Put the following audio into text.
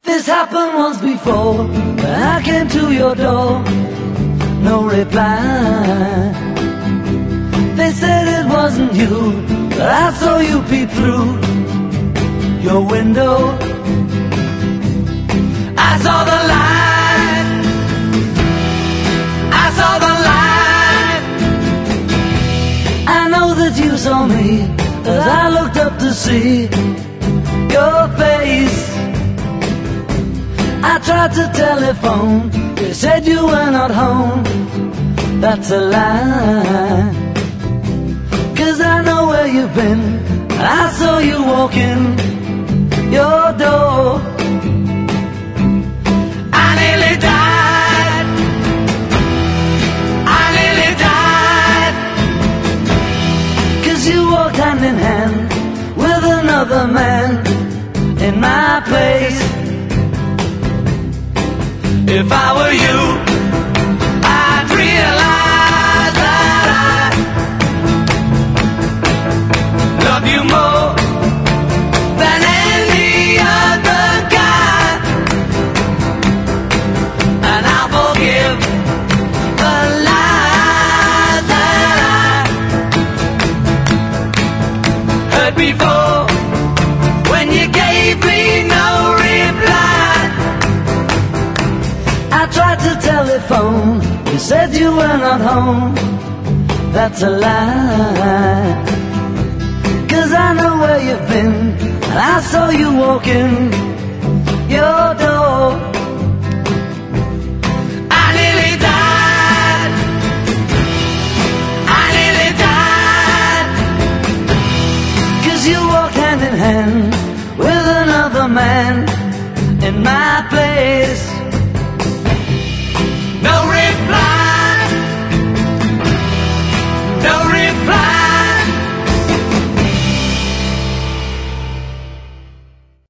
This happened once before, when I came to your door. No reply. They said it wasn't you, but I saw you peep through your window. I saw the light, I saw the light. I know that you saw me as I looked up to see your face. I tried to telephone, they said you were not home. That's a lie, 'cause I know where you've been. I saw you walking your door. I nearly died, I nearly died, 'cause you walked hand in hand with another man in my place. If I were you, I'd realize that I love you more than any other guy, and I'll forgive the lies that I heard before when you gave me no reply. I tried to telephone, you said you were not home. That's a lie, 'cause I know where you've been, and I saw you walking